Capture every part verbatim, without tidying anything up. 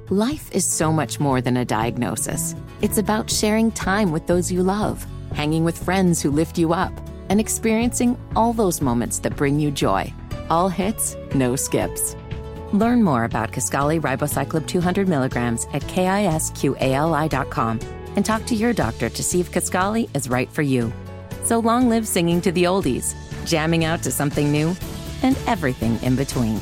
Life is so much more than a diagnosis. It's about sharing time with those you love, hanging with friends who lift you up, and experiencing all those moments that bring you joy. All hits, no skips. Learn more about Kisqali Ribociclib two hundred milligrams at kisqali dot com and talk to your doctor to see if Kisqali is right for you. So long live singing to the oldies, jamming out to something new, and everything in between.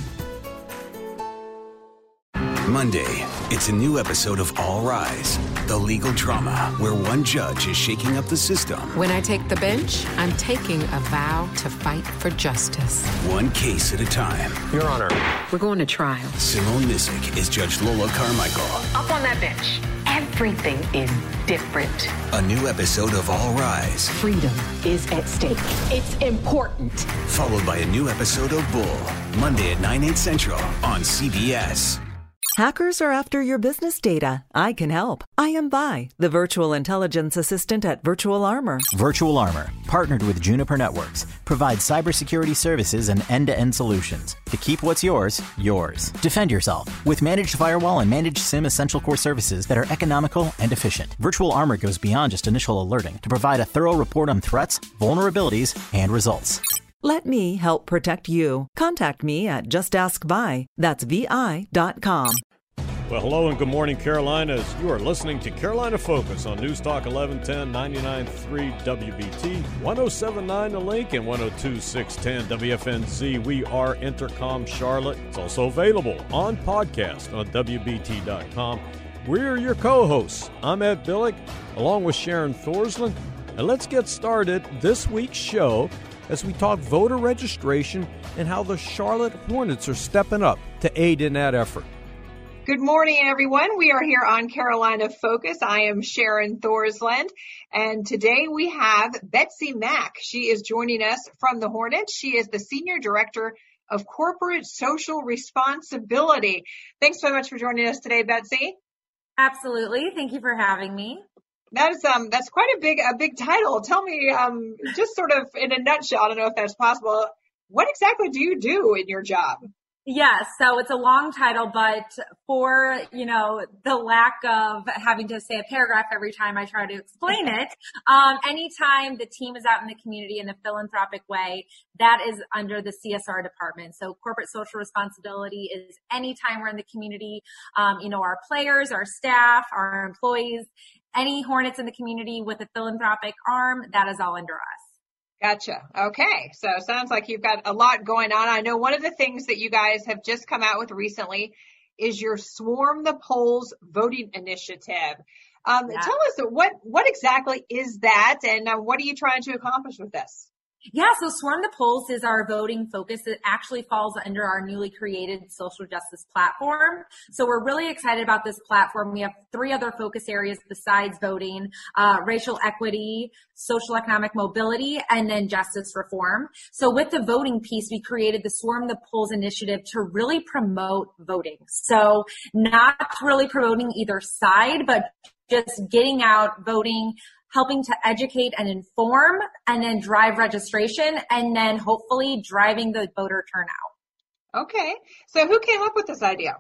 Monday, it's a new episode of All Rise, the legal drama where one judge is shaking up the system. When I take the bench, I'm taking a vow to fight for justice. One case at a time. Your Honor. We're going to trial. Simone Missick is Judge Lola Carmichael. Up on that bench. Everything is different. A new episode of All Rise. Freedom is at stake. It's important. Followed by a new episode of Bull. Monday at nine, eight central on C B S. Hackers are after your business data. I can help. I am Vi, the virtual intelligence assistant at Virtual Armor. Virtual Armor, partnered with Juniper Networks, provides cybersecurity services and end-to-end solutions to keep what's yours, yours. Defend yourself with managed firewall and managed SIEM essential core services that are economical and efficient. Virtual Armor goes beyond just initial alerting to provide a thorough report on threats, vulnerabilities, and results. Let me help protect you. Contact me at just ask vi. That's V I dot com. Well, hello and good morning, Carolinas. You are listening to Carolina Focus on News Talk eleven ten, ninety-nine point three W B T, one oh seven point nine The Link, and one oh two point six ten W F N Z. We are Intercom Charlotte. It's also available on podcast on W B T dot com. We're your co-hosts. I'm Ed Billick, along with Sharon Thorsland. And let's get started this week's show as we talk voter registration and how the Charlotte Hornets are stepping up to aid in that effort. Good morning, everyone. We are here on Carolina Focus. I am Sharon Thorsland, and today we have Betsy Mack. She is joining us from the Hornets. She is the Senior Director of Corporate Social Responsibility. Thanks so much for joining us today, Betsy. Absolutely. Thank you for having me. That is um that's quite a big a big title. Tell me um just sort of in a nutshell, I don't know if that's possible, what exactly do you do in your job? Yeah, so it's a long title, but for, you know, the lack of having to say a paragraph every time I try to explain it, um, anytime the team is out in the community in a philanthropic way, that is under the C S R department. So corporate social responsibility is anytime we're in the community, um, you know, our players, our staff, our employees, any Hornets in the community with a philanthropic arm, that is all under us. Gotcha. Okay. So it sounds like you've got a lot going on. I know one of the things that you guys have just come out with recently is your Swarm the Polls voting initiative. Um, yeah. Tell us what, what exactly is that and uh, what are you trying to accomplish with this? Yeah, so Swarm the Polls is our voting focus. It actually falls under our newly created social justice platform. So we're really excited about this platform. We have three other focus areas besides voting, uh, racial equity, social economic mobility, and then justice reform. So with the voting piece, we created the Swarm the Polls initiative to really promote voting. So not really promoting either side, but just getting out, voting, helping to educate and inform, and then drive registration, and then hopefully driving the voter turnout. Okay. So who came up with this idea?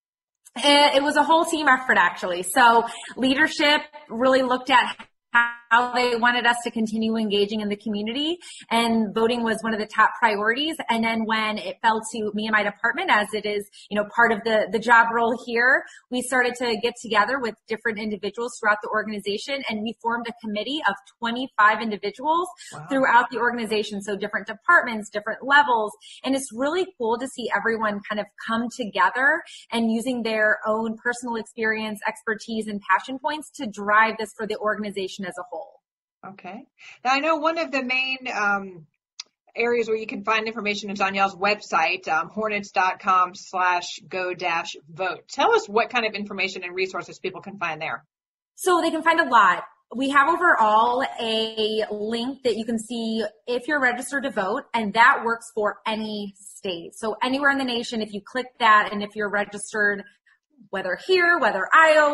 It was a whole team effort, actually. So leadership really looked at how they wanted us to continue engaging in the community, and voting was one of the top priorities. And then when it fell to me and my department, as it is, you know, part of the, the job role here, we started to get together with different individuals throughout the organization, and we formed a committee of twenty-five individuals wow. throughout the organization. So different departments, different levels. And it's really cool to see everyone kind of come together and using their own personal experience, expertise, and passion points to drive this for the organization as a whole. Okay. Now, I know one of the main um, areas where you can find information is on y'all's website, um, hornets.com slash go dash vote. Tell us what kind of information and resources people can find there. So they can find a lot. We have overall a link that you can see if you're registered to vote, and that works for any state. So anywhere in the nation, if you click that, and if you're registered, whether here, whether Iowa,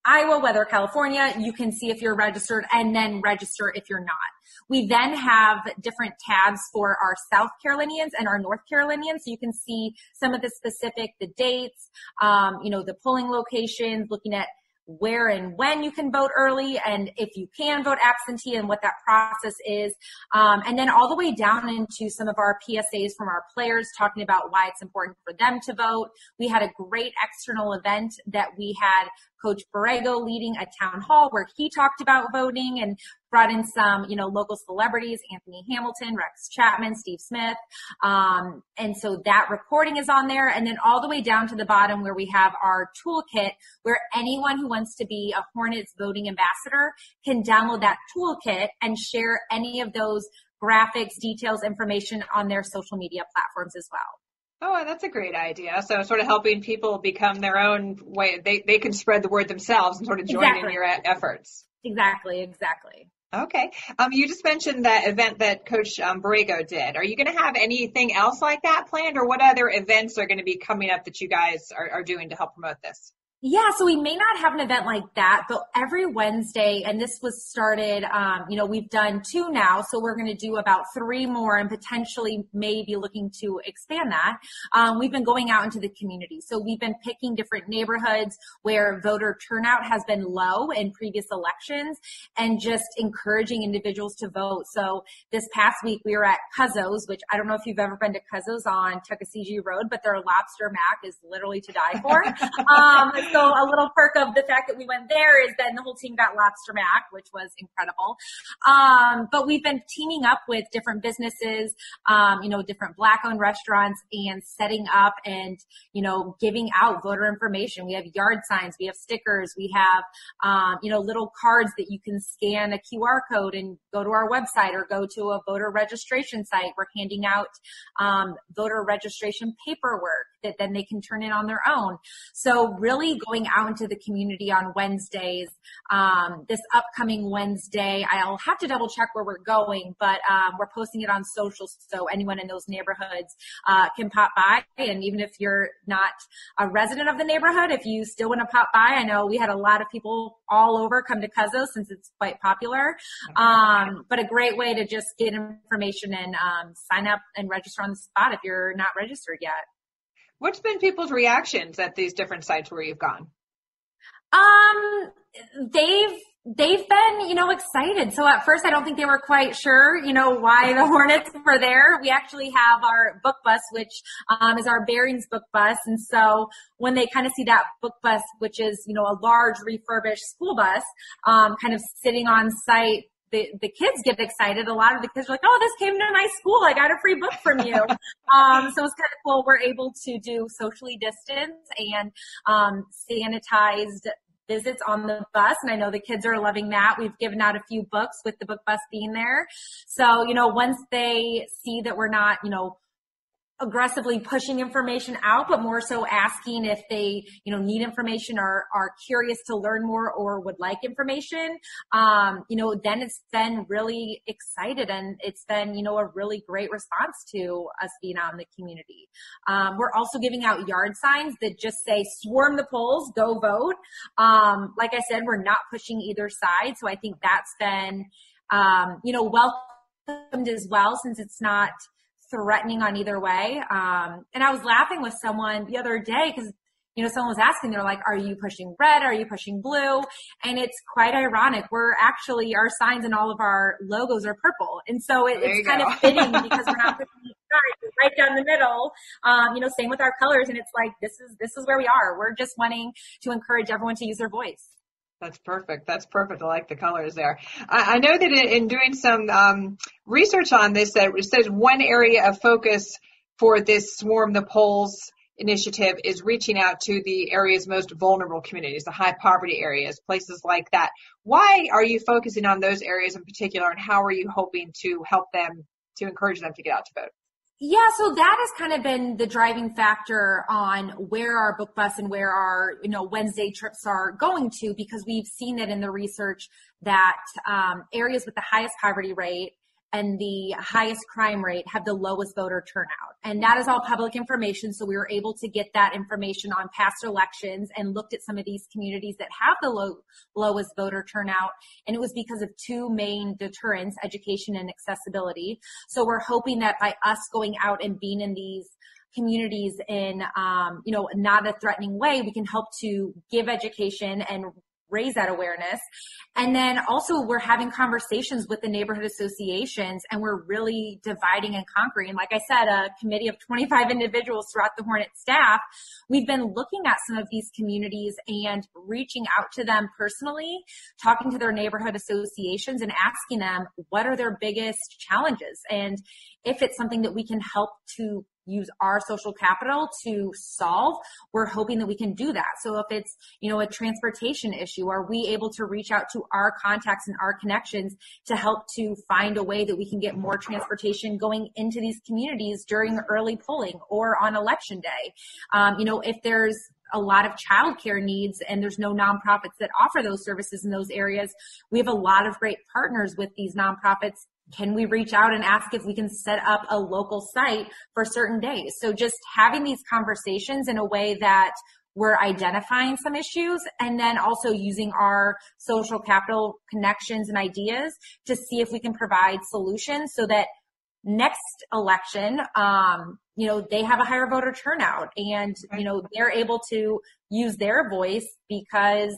Iowa, whether California, you can see if you're registered and then register if you're not. We then have different tabs for our South Carolinians and our North Carolinians. So you can see some of the specific, the dates, um, you know, the polling locations, looking at where and when you can vote early and if you can vote absentee and what that process is. Um, and then all the way down into some of our P S As from our players talking about why it's important for them to vote. We had a great external event that we had Coach Borrego leading a town hall where he talked about voting and brought in some, you know, local celebrities, Anthony Hamilton, Rex Chapman, Steve Smith. Um, and so that reporting is on there. And then all the way down to the bottom where we have our toolkit where anyone who wants to be a Hornets voting ambassador can download that toolkit and share any of those graphics, details, information on their social media platforms as well. Oh, that's a great idea. So sort of helping people become their own way. They they can spread the word themselves and sort of join Exactly. in your efforts. Exactly, exactly. Okay. Um, you just mentioned that event that Coach um, Borrego did. Are you going to have anything else like that planned, or what other events are going to be coming up that you guys are, are doing to help promote this? Yeah, so we may not have an event like that, but every Wednesday, and this was started, um, you know, we've done two now, so we're going to do about three more and potentially maybe looking to expand that. Um, we've been going out into the community. So we've been picking different neighborhoods where voter turnout has been low in previous elections and just encouraging individuals to vote. So this past week we were at Cuzzo's, which I don't know if you've ever been to Cuzzo's on Tuckasegee Road, but their lobster mac is literally to die for. um, So a little perk of the fact that we went there is then the whole team got lobster mac, which was incredible. Um, but we've been teaming up with different businesses, um, you know, different Black-owned restaurants and setting up and, you know, giving out voter information. We have yard signs, we have stickers, we have, um, you know, little cards that you can scan a Q R code and go to our website or go to a voter registration site. We're handing out um, voter registration paperwork that then they can turn in on their own. So really going out into the community on Wednesdays. Um, this upcoming Wednesday, I'll have to double check where we're going, but um, we're posting it on social so anyone in those neighborhoods uh, can pop by. And even if you're not a resident of the neighborhood, if you still want to pop by, I know we had a lot of people all over come to Cuzzo since it's quite popular. Um, but a great way to just get information and um, sign up and register on the spot if you're not registered yet. What's been people's reactions at these different sites where you've gone? Um, they've, they've been, you know, excited. So at first I don't think they were quite sure, you know, why the Hornets were there. We actually have our book bus, which, um, is our Bearings book bus. And so when they kind of see that book bus, which is, you know, a large refurbished school bus, um, kind of sitting on site, The, the kids get excited. A lot of the kids are like, oh, this came to my school. I got a free book from you. um, so it's kind of cool. We're able to do socially distanced and um, sanitized visits on the bus. And I know the kids are loving that. We've given out a few books with the book bus being there. So, you know, once they see that we're not, you know, aggressively pushing information out, but more so asking if they, you know, need information or are curious to learn more or would like information. Um, you know, then it's been really excited and it's been, you know, a really great response to us being out in the community. Um, we're also giving out yard signs that just say swarm the polls, go vote. Um, like I said, we're not pushing either side. So I think that's been, um, you know, welcomed as well, since it's not threatening on either way. Um, and I was laughing with someone the other day because, you know, someone was asking, they're like, are you pushing red? Are you pushing blue? And it's quite ironic. We're actually, our signs and all of our logos are purple. And so it, it's kind go. of fitting because we're not pushing right down the middle. Um, you know, same with our colors. And it's like, this is, this is where we are. We're just wanting to encourage everyone to use their voice. That's perfect. That's perfect. I like the colors there. I, I know that in, in doing some um, research on this, that it says one area of focus for this Swarm the Polls initiative is reaching out to the area's most vulnerable communities, the high poverty areas, places like that. Why are you focusing on those areas in particular, and how are you hoping to help them, to encourage them to get out to vote? Yeah, so that has kind of been the driving factor on where our book bus and where our, you know, Wednesday trips are going to, because we've seen that in the research that um, areas with the highest poverty rate and the highest crime rate have the lowest voter turnout. And that is all public information. So we were able to get that information on past elections and looked at some of these communities that have the low, lowest voter turnout. And it was because of two main deterrents, education and accessibility. So we're hoping that by us going out and being in these communities in, um, you know, not a threatening way, we can help to give education and raise that awareness. And then also we're having conversations with the neighborhood associations, and we're really dividing and conquering. Like I said, a committee of twenty-five individuals throughout the Hornet staff, we've been looking at some of these communities and reaching out to them personally, talking to their neighborhood associations and asking them what are their biggest challenges. And if it's something that we can help to use our social capital to solve, we're hoping that we can do that. So if it's, you know, a transportation issue, are we able to reach out to our contacts and our connections to help to find a way that we can get more transportation going into these communities during early polling or on election day? Um, you know, if there's a lot of childcare needs and there's no nonprofits that offer those services in those areas, we have a lot of great partners with these nonprofits. Can we reach out and ask if we can set up a local site for certain days? So just having these conversations in a way that we're identifying some issues and then also using our social capital connections and ideas to see if we can provide solutions so that next election, um, you know, they have a higher voter turnout and, you know, they're able to use their voice because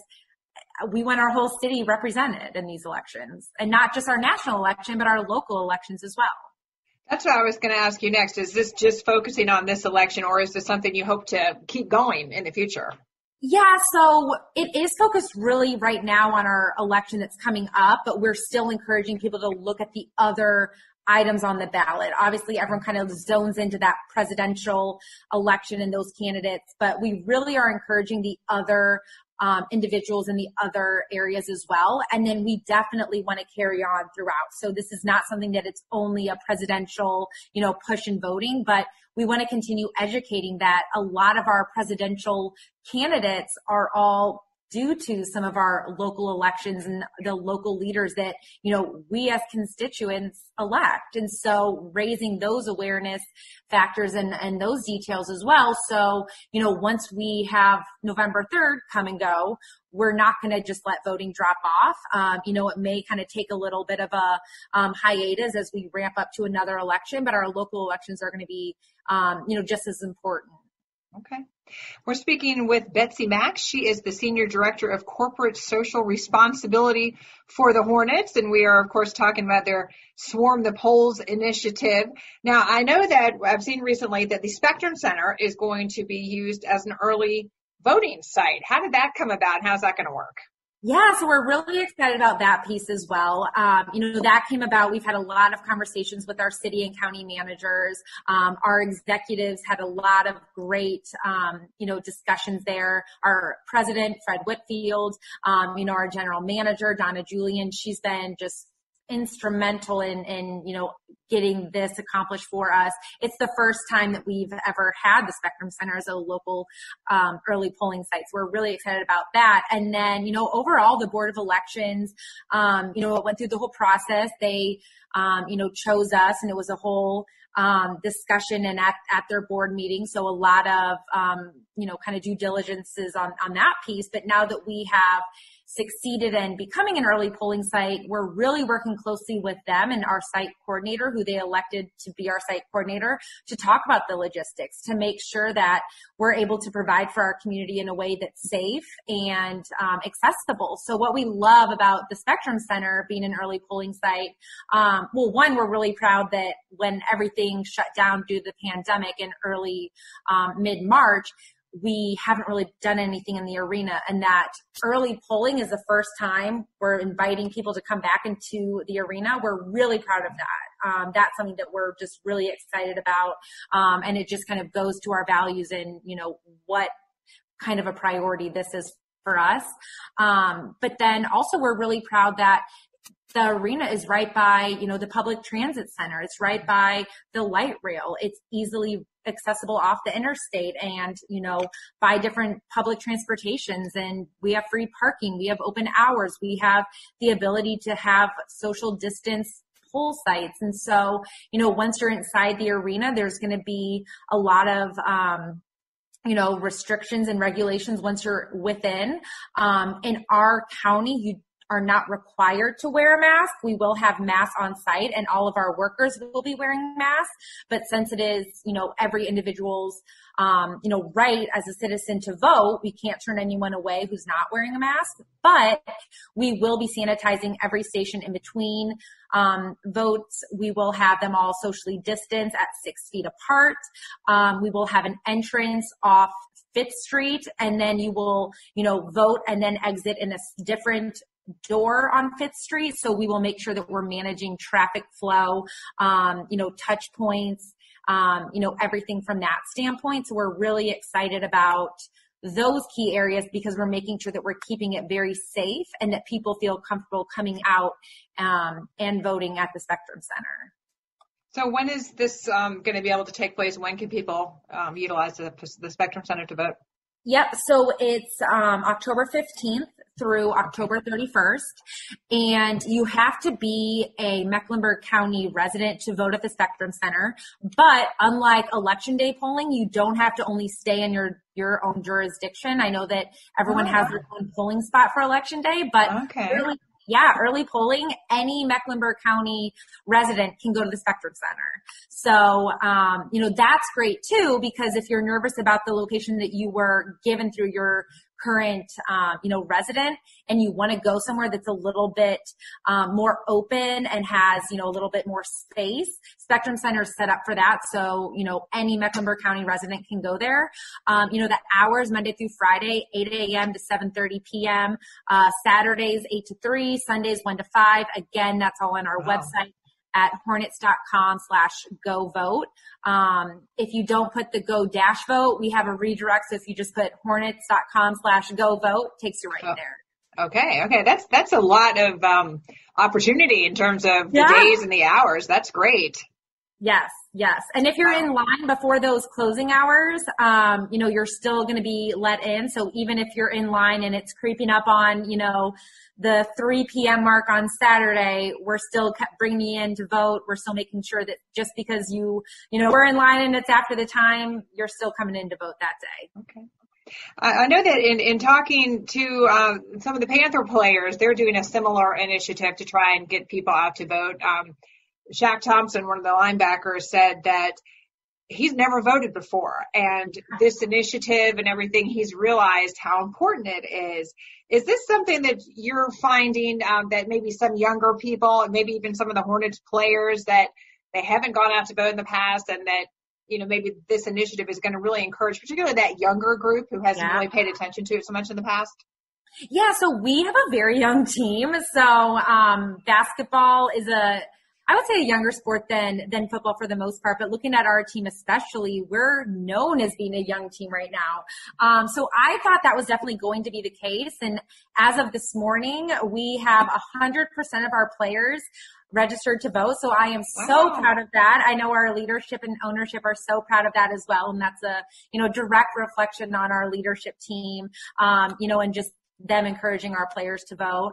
we want our whole city represented in these elections, and not just our national election, but our local elections as well. That's what I was going to ask you next. Is this just focusing on this election, or is this something you hope to keep going in the future? Yeah, so it is focused really right now on our election that's coming up, but we're still encouraging people to look at the other items on the ballot. Obviously, everyone kind of zones into that presidential election and those candidates, but we really are encouraging the other Um, individuals in the other areas as well. And then we definitely want to carry on throughout. So this is not something that it's only a presidential, you know, push in voting, but we want to continue educating that a lot of our presidential candidates are all due to some of our local elections and the local leaders that, you know, we as constituents elect. And so raising those awareness factors and, and those details as well. So, you know, once we have November third come and go, we're not going to just let voting drop off. Um, you know, it may kind of take a little bit of a um, hiatus as we ramp up to another election, but our local elections are going to be, um, you know, just as important. Okay. We're speaking with Betsy Mack. She is the Senior Director of Corporate Social Responsibility for the Hornets. And we are, of course, talking about their Swarm the Polls initiative. Now, I know that I've seen recently that the Spectrum Center is going to be used as an early voting site. How did that come about? How's that going to work? Yeah, so we're really excited about that piece as well. Um, you know, that came about, we've had a lot of conversations with our city and county managers. Um, our executives had a lot of great, um, you know, discussions there. Our president, Fred Whitfield, um, you know, our general manager, Donna Julian, she's been just instrumental in, in, you know, getting this accomplished for us. It's the first time that we've ever had the Spectrum Center as a local um, early polling site. So we're really excited about that. And then, you know, overall, the Board of Elections, um, you know, it went through the whole process. They, um, you know, chose us, and it was a whole um, discussion and at, at their board meeting. So a lot of, um, you know, kind of due diligences on, on that piece. But now that we have succeeded in becoming an early polling site, we're really working closely with them and our site coordinator, who they elected to be our site coordinator, to talk about the logistics, to make sure that we're able to provide for our community in a way that's safe and um, accessible. So what we love about the Spectrum Center being an early polling site, um, well, one, we're really proud that when everything shut down due to the pandemic in early um, mid-March, we haven't really done anything in the arena, and that early polling is the first time we're inviting people to come back into the arena. We're really proud of that. Um, that's something that we're just really excited about. Um, and it just kind of goes to our values and, you know, what kind of a priority this is for us. Um, but then also we're really proud that the arena is right by, you know, the public transit center. It's right by the light rail. It's easily accessible off the interstate and, you know, by different public transportations. And we have free parking. We have open hours. We have the ability to have social distance poll sites. And so, you know, once you're inside the arena, there's going to be a lot of, um, you know, restrictions and regulations once you're within. Um, in our county, you are not required to wear a mask. We will have masks on site and all of our workers will be wearing masks. But since it is, you know, every individual's, um, you know, right as a citizen to vote, we can't turn anyone away who's not wearing a mask. But we will be sanitizing every station in between um, votes. We will have them all socially distanced at six feet apart. Um, we will have an entrance off Fifth Street, and then you will, you know, vote and then exit in a different door on Fifth Street. So we will make sure that we're managing traffic flow, um, you know, touch points, um, you know, everything from that standpoint. So we're really excited about those key areas because we're making sure that we're keeping it very safe and that people feel comfortable coming out um, and voting at the Spectrum Center. So when is this um, going to be able to take place? When can people um, utilize the, the Spectrum Center to vote? Yep. So it's um, October fifteenth through October thirty-first. And you have to be a Mecklenburg County resident to vote at the Spectrum Center. But unlike Election Day polling, you don't have to only stay in your, your own jurisdiction. I know that everyone oh. has their own polling spot for Election Day, but okay. really, yeah, early polling, any Mecklenburg County resident can go to the Spectrum Center. So, um, you know, that's great too, because if you're nervous about the location that you were given through your current, um, you know, resident and you want to go somewhere that's a little bit um, more open and has, you know, a little bit more space, Spectrum Center is set up for that. So, you know, any Mecklenburg County resident can go there. Um, you know, the hours Monday through Friday, eight a.m. to seven thirty p.m., uh, Saturdays, eight to three, Sundays, one to five. Again, that's all on our wow. website at hornets.com slash go vote. Um, if you don't put the go dash vote, we have a redirect. So if you just put hornets.com slash go vote, takes you right oh. there. Okay. Okay. That's, that's a lot of, um, opportunity in terms of the yeah. days and the hours. That's great. Yes. Yes. And if you're wow. in line before those closing hours, um, you know, you're still going to be let in. So even if you're in line and it's creeping up on, you know, the three p.m. mark on Saturday, we're still bringing you in to vote. We're still making sure that just because you, you know, we're in line and it's after the time, you're still coming in to vote that day. Okay. I know that in, in talking to um, some of the Panther players, they're doing a similar initiative to try and get people out to vote. Um, Shaq Thompson, one of the linebackers, said that he's never voted before. And this initiative and everything, he's realized how important it is. Is this something that you're finding um, that maybe some younger people and maybe even some of the Hornets players that they haven't gone out to vote in the past and that, you know, maybe this initiative is going to really encourage, particularly that younger group who hasn't yeah. really paid attention to it so much in the past? Yeah, so we have a very young team. So um, basketball is a I would say a younger sport than, than football for the most part, but looking at our team especially, we're known as being a young team right now. Um, so I thought that was definitely going to be the case. And as of this morning, we have a hundred percent of our players registered to vote. So I am so wow. proud of that. I know our leadership and ownership are so proud of that as well. And that's a, you know, direct reflection on our leadership team, um, you know, and just them encouraging our players to vote.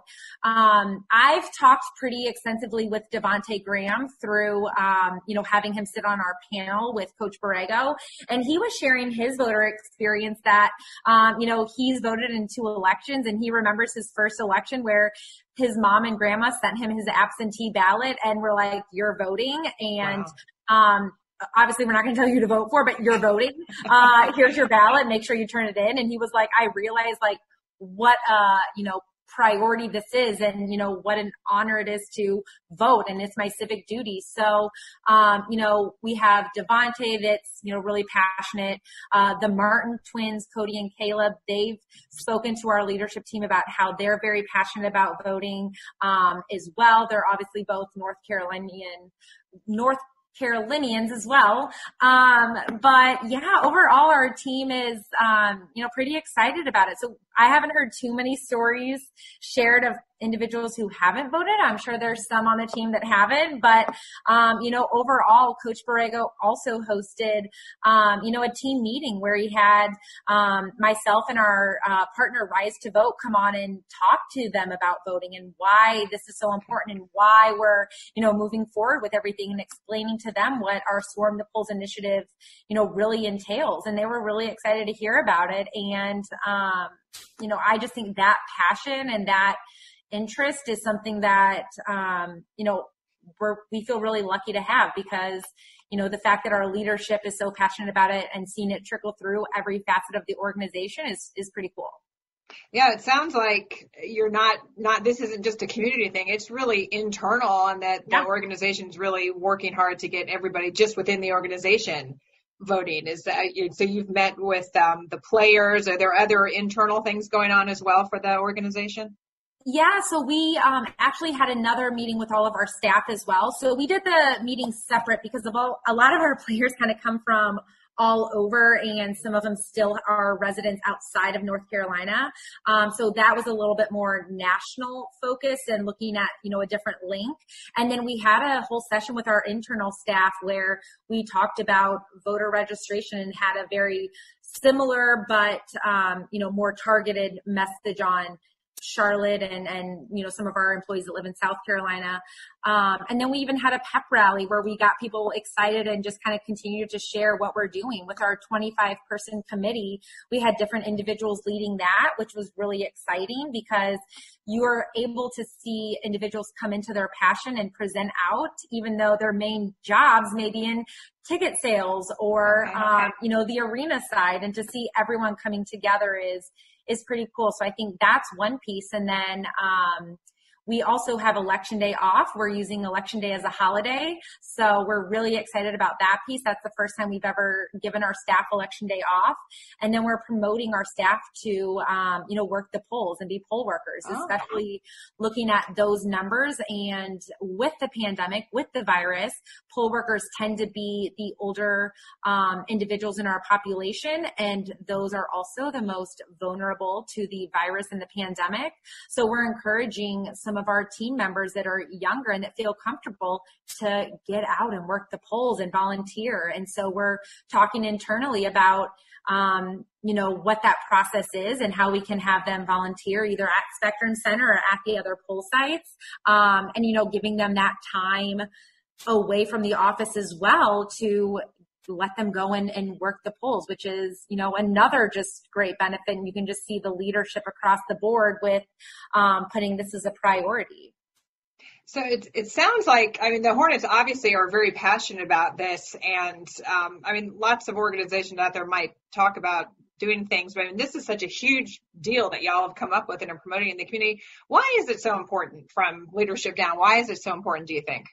Um, I've talked pretty extensively with Devontae Graham through, um, you know, having him sit on our panel with Coach Borrego, and he was sharing his voter experience that, um, you know, he's voted in two elections, and he remembers his first election where his mom and grandma sent him his absentee ballot and were like, "You're voting," and wow. um, obviously we're not going to tell you to vote for, but you're voting. Uh, here's your ballot. Make sure you turn it in. And he was like, I realized like what, uh, you know, priority this is and, you know, what an honor it is to vote. And it's my civic duty. So, um, you know, we have Devontae that's, you know, really passionate. Uh, the Martin twins, Cody and Caleb, they've spoken to our leadership team about how they're very passionate about voting, um, as well. They're obviously both North Carolinian, North Carolinians as well. Um, but yeah, overall our team is, um, you know, pretty excited about it. So I haven't heard too many stories shared of individuals who haven't voted. I'm sure there's some on the team that haven't, but, um, you know, overall Coach Borrego also hosted, um, you know, a team meeting where he had, um, myself and our, uh, partner Rise to Vote come on and talk to them about voting and why this is so important and why we're, you know, moving forward with everything and explaining to them what our Swarm the Polls initiative, you know, really entails. And they were really excited to hear about it. And, um, you know, I just think that passion and that interest is something that, um, you know, we're, we feel really lucky to have because, you know, the fact that our leadership is so passionate about it and seeing it trickle through every facet of the organization is, is pretty cool. Yeah, it sounds like you're not, not, this isn't just a community thing. It's really internal and that yeah. the organization's really working hard to get everybody just within the organization voting. Is that, so you've met with um, the players. Are there other internal things going on as well for the organization? Yeah, so we um, actually had another meeting with all of our staff as well. So we did the meeting separate because of all, a lot of our players kind of come from all over and some of them still are residents outside of North Carolina. Um, so that was a little bit more national focus and looking at, you know, a different link. And then we had a whole session with our internal staff where we talked about voter registration and had a very similar but, um, you know, more targeted message on Charlotte and, and, you know, some of our employees that live in South Carolina. Um, and then we even had a pep rally where we got people excited and just kind of continued to share what we're doing with our twenty-five person committee. We had different individuals leading that, which was really exciting because you are able to see individuals come into their passion and present out, even though their main jobs may be in ticket sales or, okay, okay. Um, you know, the arena side, and to see everyone coming together is, is pretty cool. So I think that's one piece. And then, um, we also have Election Day off. We're using Election Day as a holiday. So we're really excited about that piece. That's the first time we've ever given our staff Election Day off. And then we're promoting our staff to, um, you know, work the polls and be poll workers, oh. especially looking at those numbers. And with the pandemic, with the virus, poll workers tend to be the older um, individuals in our population. And those are also the most vulnerable to the virus and the pandemic. So we're encouraging some of our team members that are younger and that feel comfortable to get out and work the polls and volunteer. And so we're talking internally about, um, you know, what that process is and how we can have them volunteer either at Spectrum Center or at the other poll sites. Um, and, you know, giving them that time away from the office as well to let them go in and work the polls, which is, you know, another just great benefit. And you can just see the leadership across the board with um, putting this as a priority. So it, it sounds like, I mean, the Hornets obviously are very passionate about this. And um, I mean, lots of organizations out there might talk about doing things, but I mean, this is such a huge deal that y'all have come up with and are promoting in the community. Why is it so important from leadership down? Why is it so important, do you think?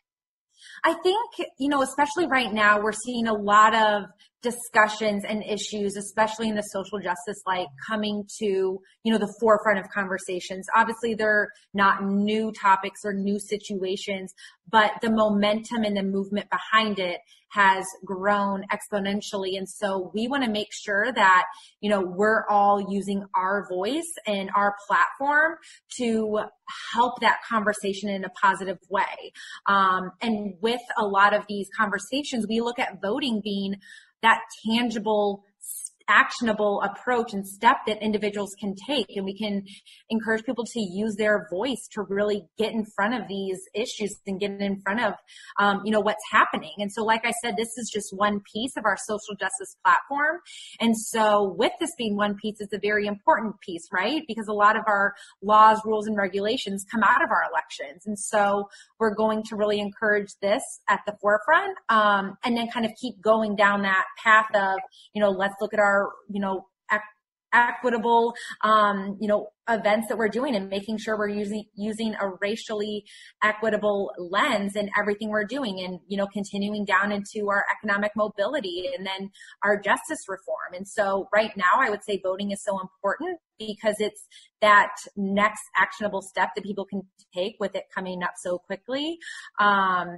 I think, you know, especially right now, we're seeing a lot of discussions and issues, especially in the social justice light, coming to, you know, the forefront of conversations. Obviously, they're not new topics or new situations, but the momentum and the movement behind it has grown exponentially. And so we want to make sure that, you know, we're all using our voice and our platform to help that conversation in a positive way. Um, and with a lot of these conversations, we look at voting being that tangible, actionable approach and step that individuals can take. And we can encourage people to use their voice to really get in front of these issues and get in front of, um, you know, what's happening. And so, like I said, this is just one piece of our social justice platform. And so with this being one piece, it's a very important piece, right? Because a lot of our laws, rules, and regulations come out of our elections. And so we're going to really encourage this at the forefront, um, and then kind of keep going down that path of, you know, let's look at our you know, ec- equitable, um, you know, events that we're doing and making sure we're using, using a racially equitable lens in everything we're doing, and, you know, continuing down into our economic mobility and then our justice reform. And so right now I would say voting is so important because it's that next actionable step that people can take with it coming up so quickly. Um,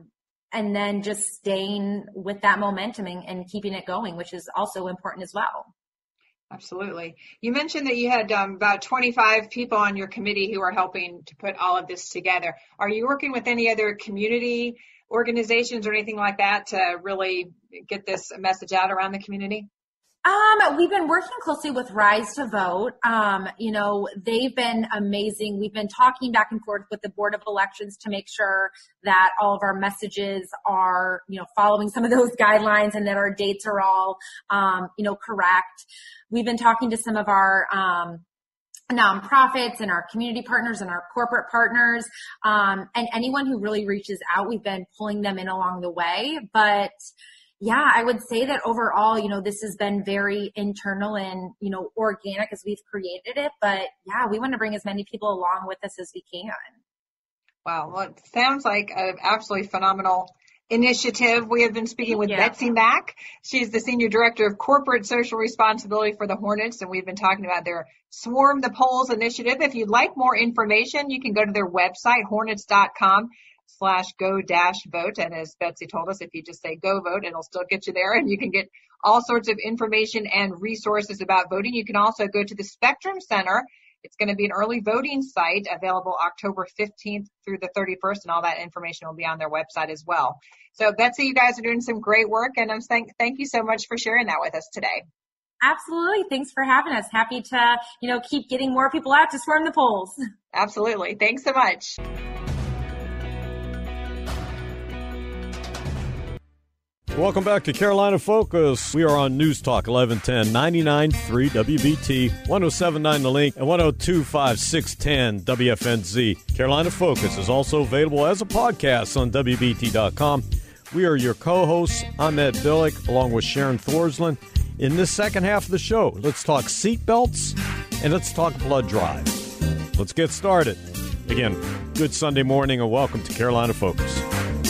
and then just staying with that momentum and, and keeping it going, which is also important as well. Absolutely. You mentioned that you had um, about twenty-five people on your committee who are helping to put all of this together. Are you working with any other community organizations or anything like that to really get this message out around the community? Um, we've been working closely with Rise to Vote. Um, you know, they've been amazing. We've been talking back and forth with the Board of Elections to make sure that all of our messages are, you know, following some of those guidelines and that our dates are all, um, you know, correct. We've been talking to some of our, um, nonprofits and our community partners and our corporate partners, um, and anyone who really reaches out. We've been pulling them in along the way, but yeah, I would say that overall, you know, this has been very internal and, you know, organic as we've created it. But yeah, we want to bring as many people along with us as we can. Wow. Well, it sounds like an absolutely phenomenal initiative. We have been speaking with Yeah. Betsy Mack. She's the Senior Director of Corporate Social Responsibility for the Hornets, and we've been talking about their Swarm the Polls initiative. If you'd like more information, you can go to their website, hornets dot com. slash go dash vote. And as Betsy told us, if you just say go vote, it'll still get you there, and you can get all sorts of information and resources about voting. You can also go to the Spectrum Center. It's going to be an early voting site available October fifteenth through the thirty-first, and all that information will be on their website as well. So Betsy, you guys are doing some great work, and I'm saying thank you so much for sharing that with us today. Absolutely. Thanks for having us. Happy to, you know, keep getting more people out to swarm the polls. Absolutely. Thanks so much. Welcome back to Carolina Focus. We are on News Talk eleven ten, ninety-nine point three W B T, one oh seven point nine The Link, and one oh two point five, six ten W F N Z. Carolina Focus is also available as a podcast on W B T dot com. We are your co-hosts. I'm Ed Billick, along with Sharon Thorsland. In this second half of the show, let's talk seatbelts and let's talk blood drive. Let's get started. Again, good Sunday morning and welcome to Carolina Focus.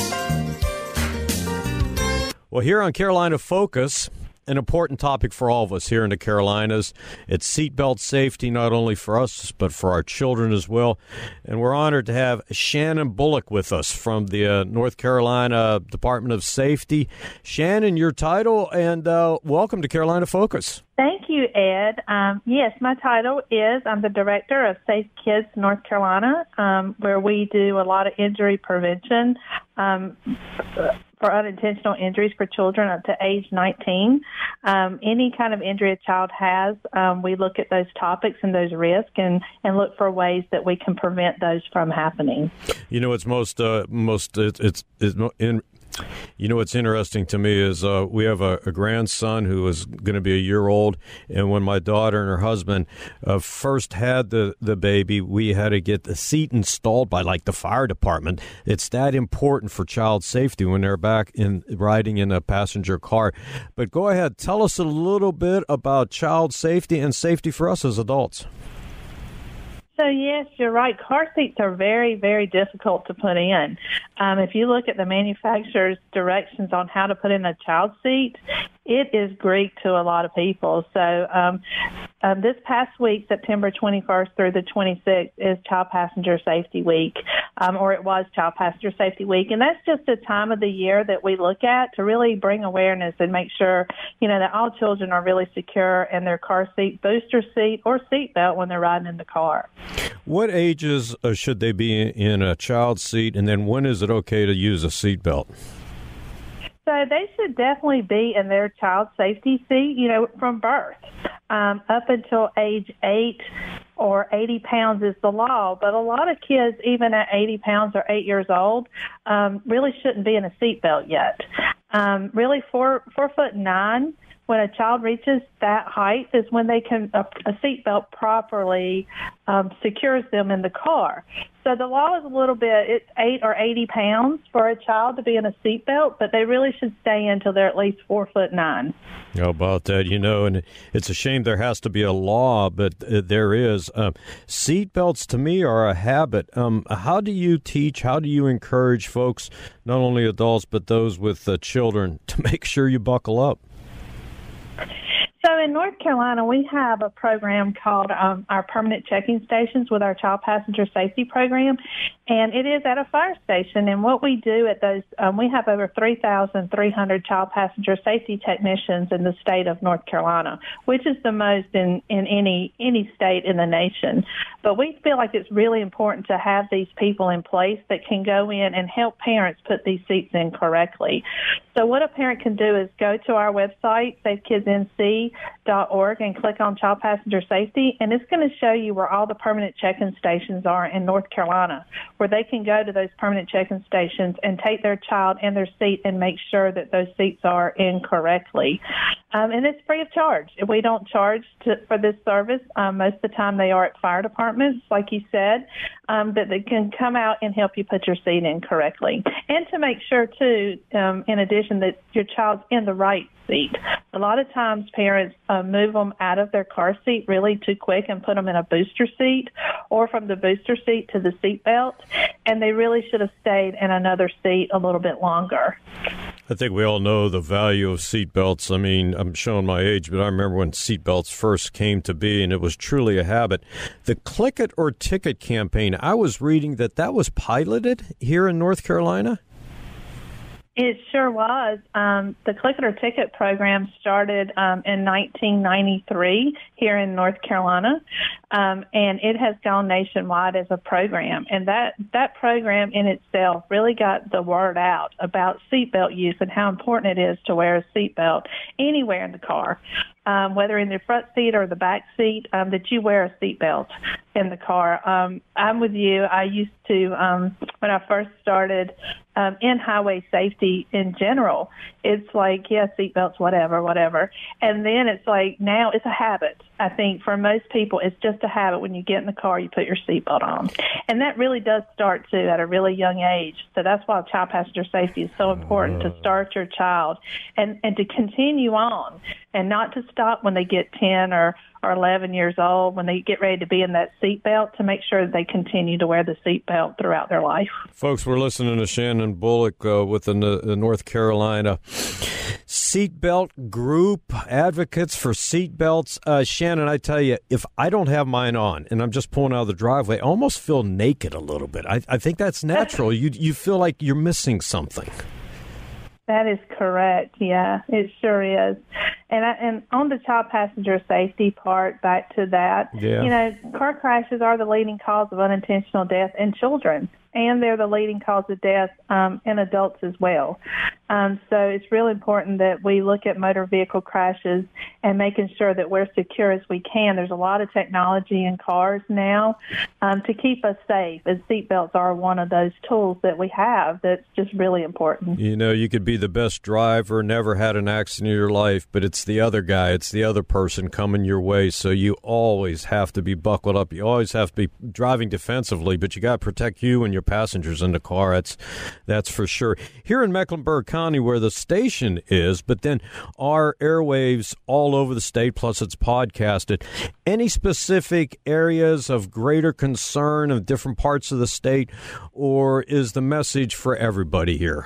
Well, here on Carolina Focus, an important topic for all of us here in the Carolinas. It's seatbelt safety, not only for us, but for our children as well. And we're honored to have Shannon Bullock with us from the uh, North Carolina Department of Safety. Shannon, your title, and uh, welcome to Carolina Focus. Thank you, Ed. Um, yes, my title is I'm the Director of Safe Kids North Carolina, um, where we do a lot of injury prevention um, for unintentional injuries for children up to age nineteen. Um, any kind of injury a child has, um, we look at those topics and those risks and, and look for ways that we can prevent those from happening. You know, it's most, uh, most it's, it's, it's in, You know, what's interesting to me is uh, we have a, a grandson who is going to be a year old, and when my daughter and her husband uh, first had the, the baby, we had to get the seat installed by, like, the fire department. It's that important for child safety when they're back in riding in a passenger car. But go ahead, tell us a little bit about child safety and safety for us as adults. So, yes, you're right. Car seats are very, very difficult to put in. Um, if you look at the manufacturer's directions on how to put in a child seat, it is Greek to a lot of people. So um, um, this past week, September twenty-first through the twenty-sixth, is Child Passenger Safety Week, um, or it was Child Passenger Safety Week. And that's just a time of the year that we look at to really bring awareness and make sure, you know, that all children are really secure in their car seat, booster seat, or seat belt when they're riding in the car. What ages uh, should they be in a child seat, and then when is it okay to use a seat belt? So they should definitely be in their child safety seat, you know, from birth um, up until age eight or eighty pounds is the law. But a lot of kids, even at eighty pounds or eight years old, um, really shouldn't be in a seat belt yet. Um, really, four, four foot nine. When a child reaches that height is when they can a, a seatbelt properly um, secures them in the car. So the law is a little bit, it's eight or eighty pounds for a child to be in a seatbelt, but they really should stay in until they're at least four foot nine. How about that? You know, and it's a shame there has to be a law, but uh, there is. Um, seatbelts to me are a habit. Um, how do you teach, how do you encourage folks, not only adults, but those with uh, children, to make sure you buckle up? So So in North Carolina, we have a program called um, our Permanent Checking Stations with our Child Passenger Safety Program, and it is at a fire station. And what we do at those, um, we have over three thousand three hundred child passenger safety technicians in the state of North Carolina, which is the most in, in any any state in the nation. But we feel like it's really important to have these people in place that can go in and help parents put these seats in correctly. So what a parent can do is go to our website, safe kids n c dot org, and click on Child Passenger Safety, and it's going to show you where all the permanent check-in stations are in North Carolina, where they can go to those permanent check-in stations and take their child in their seat and make sure that those seats are in correctly. Um, and it's free of charge. We don't charge to, for this service. Um, most of the time they are at fire departments, like you said, um, that they can come out and help you put your seat in correctly. And to make sure, too, um, in addition, that your child's in the right seat. A lot of times parents uh, move them out of their car seat really too quick and put them in a booster seat, or from the booster seat to the seat belt, and they really should have stayed in another seat a little bit longer. I think we all know the value of seatbelts. I mean, I'm showing my age, but I remember when seatbelts first came to be, and it was truly a habit. The Click It or Ticket campaign, I was reading that that was piloted here in North Carolina. It sure was. Um, the Click It or Ticket program started um, in nineteen ninety-three here in North Carolina, um, and it has gone nationwide as a program. And that, that program in itself really got the word out about seatbelt use and how important it is to wear a seatbelt anywhere in the car, um, whether in the front seat or the back seat, um, that you wear a seatbelt in the car. Um, I'm with you. I used to, um, when I first started um, in highway safety in general, it's like, yeah, seatbelts, whatever, whatever. And then it's like, now it's a habit. I think for most people, it's just a habit. When you get in the car, you put your seatbelt on. And that really does start, too, at a really young age. So that's why child passenger safety is so important, to start your child and, and to continue on, and not to stop when they get ten or, or eleven years old, when they get ready to be in that seatbelt, to make sure that they continue to wear the seatbelt throughout their life. Folks, we're listening to Shannon Bullock uh, with the, the North Carolina Seatbelt Group, advocates for seatbelts. Uh, Shannon, I tell you, if I don't have mine on and I'm just pulling out of the driveway, I almost feel naked a little bit. I, I think that's natural. you you feel like you're missing something. That is correct. Yeah, it sure is. And I, and on the child passenger safety part, back to that, yeah. you know, car crashes are the leading cause of unintentional death in children, and they're the leading cause of death um, in adults as well. Um, so it's really important that we look at motor vehicle crashes and making sure that we're secure as we can. There's a lot of technology in cars now um, to keep us safe, and seatbelts are one of those tools that we have that's just really important. You know, you could be the best driver, never had an accident in your life, but it's the other guy, it's the other person coming your way, so you always have to be buckled up. You always have to be driving defensively, but you got to protect you and your passengers in the car. That's, that's for sure. Here in Mecklenburg County, where the station is, but then our airwaves all over the state, plus it's podcasted. Any specific areas of greater concern of different parts of the state, or is the message for everybody here?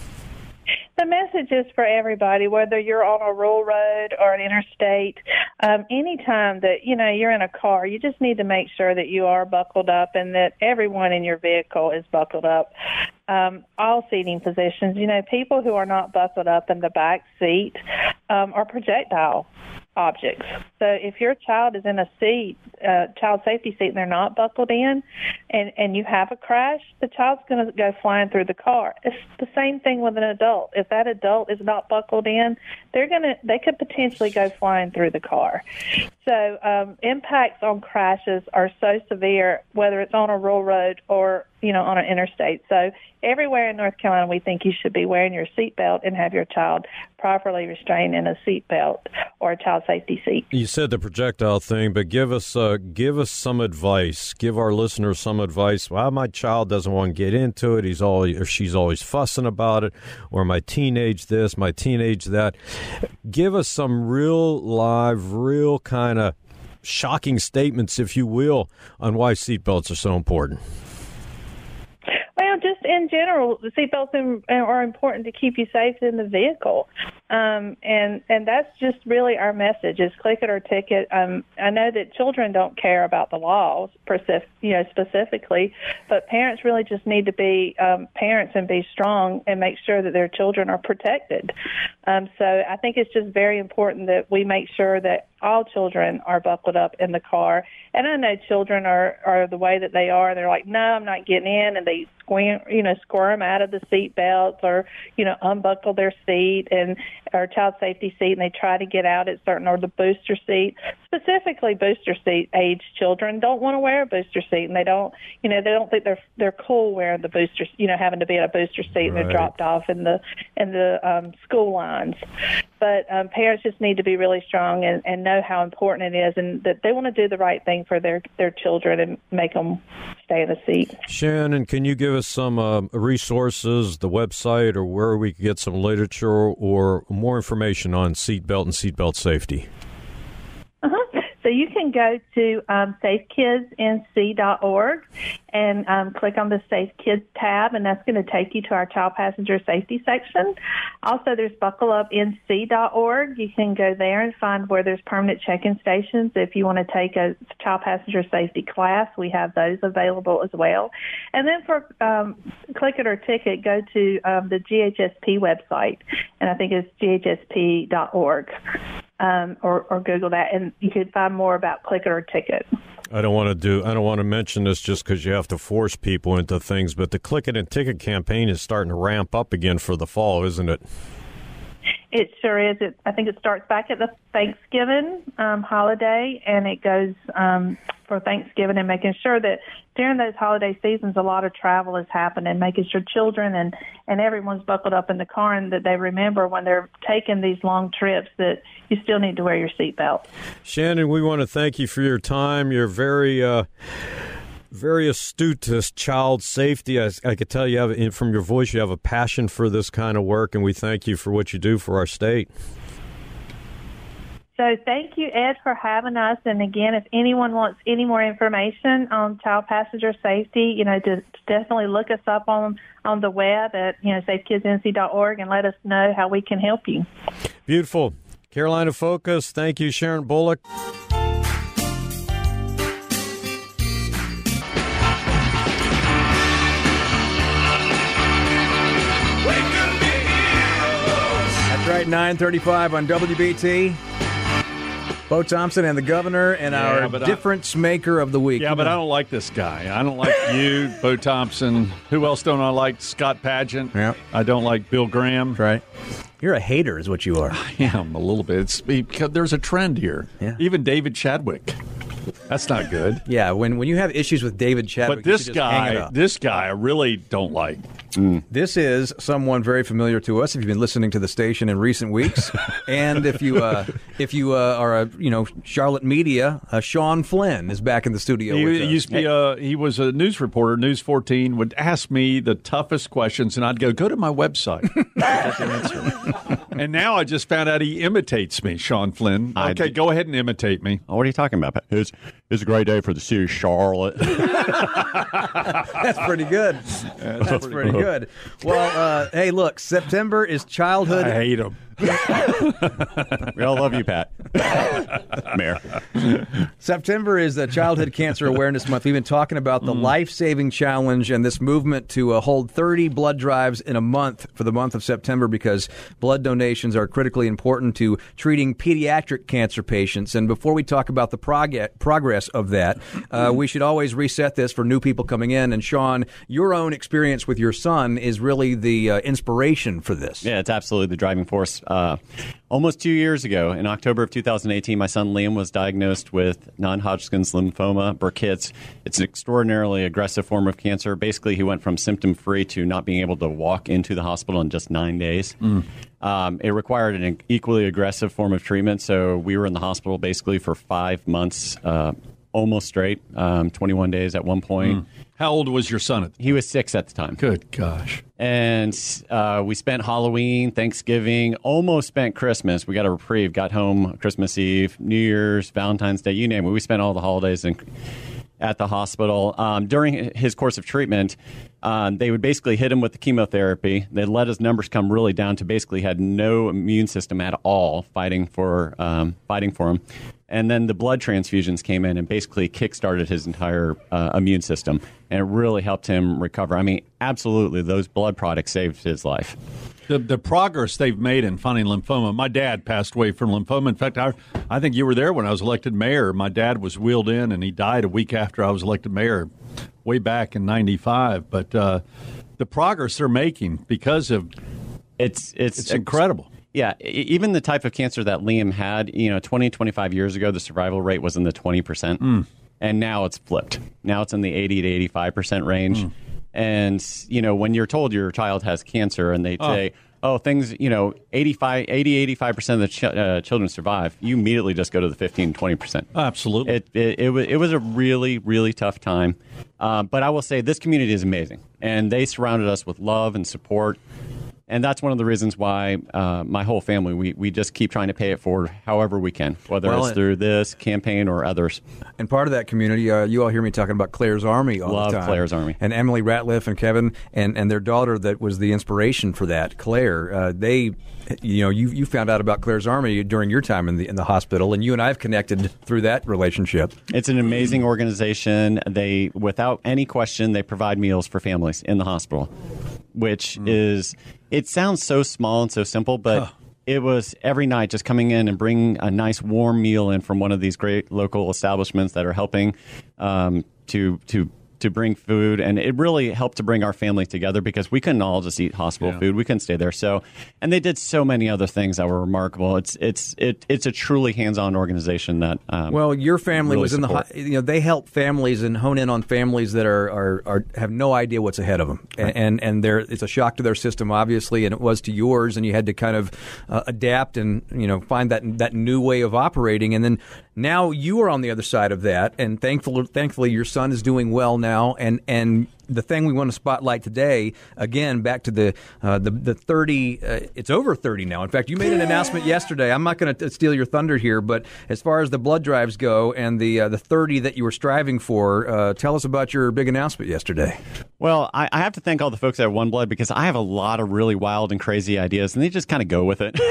The message is for everybody, whether you're on a rural road or an interstate. Um, anytime that, you know, you're in a car, you just need to make sure that you are buckled up and that everyone in your vehicle is buckled up. Um, all seating positions, you know, people who are not buckled up in the back seat um, are projectile objects. So if your child is in a seat, uh, child safety seat, and they're not buckled in, and, and you have a crash, the child's going to go flying through the car. It's the same thing with an adult. If that adult is not buckled in, they're going to, they could potentially go flying through the car. So um, impacts on crashes are so severe, whether it's on a rural road or, you know, on an interstate. So everywhere in North Carolina, we think you should be wearing your seatbelt and have your child properly restrained in a seatbelt or a child safety seat. You said the projectile thing, but give us uh, give us some advice. Give our listeners some advice. Well, my child doesn't want to get into it. He's always, or she's always fussing about it, or my teenage this, my teenage that. Give us some real live, real kind of shocking statements, if you will, on why seatbelts are so important. Well, just in general, the seatbelts are important to keep you safe in the vehicle. Um, and, and that's just really our message is click it or ticket. Um, I know that children don't care about the laws, you know, specifically, but parents really just need to be um, parents and be strong and make sure that their children are protected. Um, so I think it's just very important that we make sure that all children are buckled up in the car. And I know children are, are the way that they are. They're like, no, I'm not getting in. And they squirm, you know, squirm out of the seat belts or, you know, unbuckle their seat and or child safety seat. And they try to get out at certain, or the booster seat. Specifically, booster seat age children don't want to wear a booster seat. And they don't, you know, they don't think they're they're cool wearing the booster, you know, having to be in a booster seat and Right. they're dropped off in the, in the um, school lines. But um, parents just need to be really strong and, and know how important it is and that they want to do the right thing for their, their children and make them stay in the seat. Shannon, can you give us some uh, resources, the website, or where we can get some literature or more information on seatbelt and seatbelt safety? Uh-huh. So you can go to um, safe kids n c dot org and um, click on the Safe Kids tab, and that's going to take you to our child passenger safety section. Also, there's buckle up n c dot org. You can go there and find where there's permanent check-in stations. If you want to take a child passenger safety class, we have those available as well. And then for um, click it or ticket, go to um, the G H S P website, and I think it's g h s p dot org. Um, or, or Google that, and you can find more about click it or ticket. I don't want to do. I don't want to mention this just because you have to force people into things, but the click it and ticket campaign is starting to ramp up again for the fall, isn't it? It sure is. It, I think it starts back at the Thanksgiving um, holiday, and it goes um, for Thanksgiving and making sure that during those holiday seasons, a lot of travel is happening, making sure children and, and everyone's buckled up in the car and that they remember when they're taking these long trips that you still need to wear your seatbelt. Shannon, we want to thank you for your time. You're very... Uh, Very astute to child safety. I, I could tell you have, from your voice you have a passion for this kind of work, and we thank you for what you do for our state. So thank you, Ed, for having us. And again, if anyone wants any more information on child passenger safety, you know, to definitely look us up on on the web at, you know, safe kids n c dot org and let us know how we can help you. Beautiful. Carolina Focus. Thank you, Sharon Bullock. Right, nine thirty-five on W B T. Bo Thompson and the governor and yeah, our difference I, maker of the week. Yeah, but I don't like this guy. I don't like you, Bo Thompson. Who else don't I like? Scott Padgett. Yeah. I don't like Bill Graham. Right. You're a hater is what you are. I am a little bit. It's because there's a trend here. Yeah. Even David Chadwick. That's not good. Yeah, when when you have issues with David Chadwick, but this guy, this guy, I really don't like. Mm. This is someone very familiar to us. If you've been listening to the station in recent weeks, and if you uh, if you uh, are a you know Charlotte media, uh, Sean Flynn is back in the studio. He with us. used to be a, he was a news reporter. News fourteen would ask me the toughest questions, and I'd go, "Go to my website." Get the answer. And now I just found out he imitates me, Sean Flynn. Okay, go ahead and imitate me. Oh, what are you talking about? It's, it's a great day for the city of Charlotte. That's pretty good. Yeah, that's, that's pretty good. good. Well, uh, hey, look, September is childhood. I hate him. We all love you, Pat. Mayor. September is a Childhood Cancer Awareness Month. We've been talking about the mm. Life-Saving Challenge and this movement to uh, hold thirty blood drives in a month for the month of September because blood donations are critically important to treating pediatric cancer patients. And before we talk about the prog- progress of that, uh, we should always reset this for new people coming in. And Sean, your own experience with your son is really the uh, inspiration for this. Yeah, it's absolutely the driving force. Uh, almost two years ago, in October of two thousand eighteen, my son Liam was diagnosed with non-Hodgkin's lymphoma, Burkitt's. It's an extraordinarily aggressive form of cancer. Basically, he went from symptom-free to not being able to walk into the hospital in just nine days. Mm. Um, it required an equally aggressive form of treatment, so we were in the hospital basically for five months, uh, almost straight, um, twenty-one days at one point. Mm. How old was your son? He was six at the time. Good gosh. And uh, we spent Halloween, Thanksgiving, almost spent Christmas. We got a reprieve, got home Christmas Eve, New Year's, Valentine's Day, you name it. We spent all the holidays in, at the hospital. Um, during his course of treatment, Uh, they would basically hit him with the chemotherapy. They let his numbers come really down to basically had no immune system at all fighting for um, fighting for him. And then the blood transfusions came in and basically kickstarted his entire uh, immune system, and it really helped him recover. I mean, absolutely, those blood products saved his life. The, the progress they've made in finding lymphoma. My dad passed away from lymphoma. In fact, I, I think you were there when I was elected mayor. My dad was wheeled in, and he died a week after I was elected mayor, way back in ninety-five. But uh, the progress they're making because of it's it's, it's incredible. Yeah, even the type of cancer that Liam had, you know, twenty, twenty-five years ago, the survival rate was in the twenty percent. Mm. And now it's flipped. Now it's in the eighty to eighty-five percent range. Mm. And, you know, when you're told your child has cancer and they oh. say, oh, things, you know, eighty-five, eighty, eighty-five percent of the ch- uh, children survive, you immediately just go to the fifteen, twenty percent. Absolutely. It, it, it, was, it was a really, really tough time. Uh, but I will say this community is amazing. And they surrounded us with love and support. And that's one of the reasons why uh, my whole family, we, we just keep trying to pay it forward however we can, whether well, it's through this campaign or others. And part of that community, uh, you all hear me talking about Claire's Army all Love the time. Claire's Army. And Emily Ratliff and Kevin and, and their daughter that was the inspiration for that, Claire, uh, they... You know, you you found out about Claire's Army during your time in the in the hospital, and you and I have connected through that relationship. It's an amazing organization. They, without any question, they provide meals for families in the hospital, which mm. is, it sounds so small and so simple, but huh. it was every night just coming in and bringing a nice warm meal in from one of these great local establishments that are helping um, to to. to bring food, and it really helped to bring our family together because we couldn't all just eat hospital yeah. food. We couldn't stay there. So, and they did so many other things that were remarkable. It's it's it, it's a truly hands-on organization that. Um, well, your family really was in support. the you know they help families and hone in on families that are are, are have no idea what's ahead of them, right. and and they're it's a shock to their system, obviously, and it was to yours, and you had to kind of uh, adapt and you know find that that new way of operating, and then. Now you are on the other side of that, and thankfully, thankfully your son is doing well now. And, and the thing we want to spotlight today, again, back to the uh, the, the thirty, uh, it's over thirty now. In fact, you made an announcement yesterday. I'm not going to steal your thunder here, but as far as the blood drives go and the uh, the thirty that you were striving for, uh, tell us about your big announcement yesterday. Well, I, I have to thank all the folks at One Blood because I have a lot of really wild and crazy ideas, and they just kind of go with it.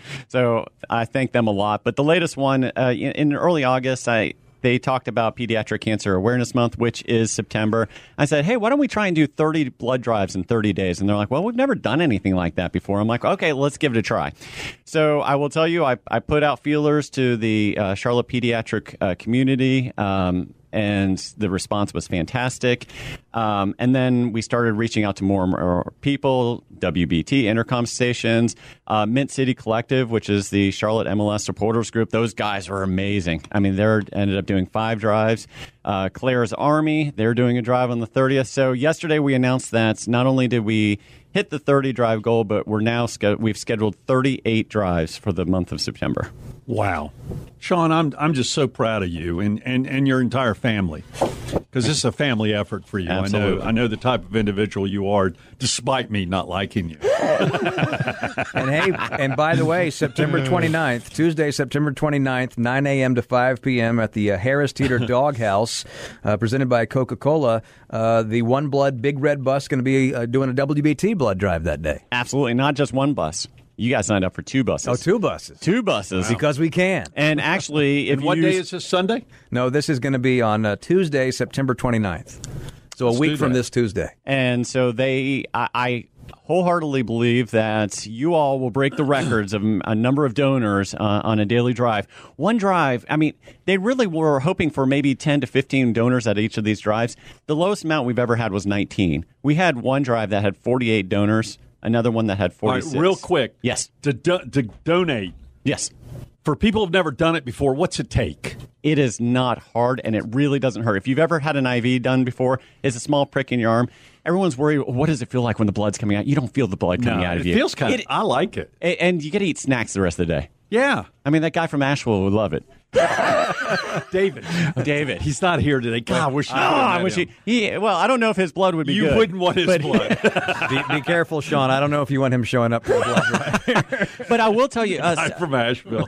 So I thank them a lot. But the latest one, uh, in, in early August, I they talked about Pediatric Cancer Awareness Month, which is September. I said, hey, why don't we try and do thirty blood drives in thirty days? And they're like, well, we've never done anything like that before. I'm like, okay, let's give it a try. So I will tell you, I, I put out feelers to the uh, Charlotte pediatric uh, community. Um, and the response was fantastic. Um, and then we started reaching out to more and more people, W B T, intercom stations, uh, Mint City Collective, which is the Charlotte M L S supporters group. Those guys were amazing. I mean, they ended up doing five drives. Uh, Claire's Army, they're doing a drive on the thirtieth. So yesterday we announced that not only did we hit the thirty drive goal, but we're now we've scheduled thirty-eight drives for the month of September. Wow. Sean, I'm I'm just so proud of you and, and, and your entire family because this is a family effort for you. Absolutely. I know I know the type of individual you are, despite me not liking you. And hey, and by the way, September twenty-ninth, Tuesday, September twenty-ninth, nine a.m. to five p.m. at the uh, Harris Teeter Doghouse, uh, presented by Coca-Cola. Uh, the One Blood Big Red Bus going to be uh, doing a W B T blood drive that day. Absolutely. Not just one bus. You guys signed up for two buses. Oh, two buses. Two buses. Wow. Because we can. And actually, if and what you day use... is this, Sunday? No, this is going to be on uh, Tuesday, September twenty-ninth. So Let's a week from this Tuesday. And so they, I, I wholeheartedly believe that you all will break the records of a number of donors uh, on a daily drive. One drive, I mean, they really were hoping for maybe ten to fifteen donors at each of these drives. The lowest amount we've ever had was nineteen. We had one drive that had forty-eight donors. Another one that had forty-six. All right, real quick. Yes. To, do, to donate. Yes. For people who've never done it before, what's it take? It is not hard, and it really doesn't hurt. If you've ever had an I V done before, it's a small prick in your arm. Everyone's worried, what does it feel like when the blood's coming out? You don't feel the blood coming no, out of it you. It feels kind of, I like it. And you get to eat snacks the rest of the day. Yeah. I mean, that guy from Asheville would love it. David. David. He's not here today. God, I wish you oh, I wish he, he. Well, I don't know if his blood would be you good. You wouldn't want his but, blood. be, be careful, Sean. I don't know if you want him showing up for a blood drive. But I will tell you, uh, I'm from Asheville.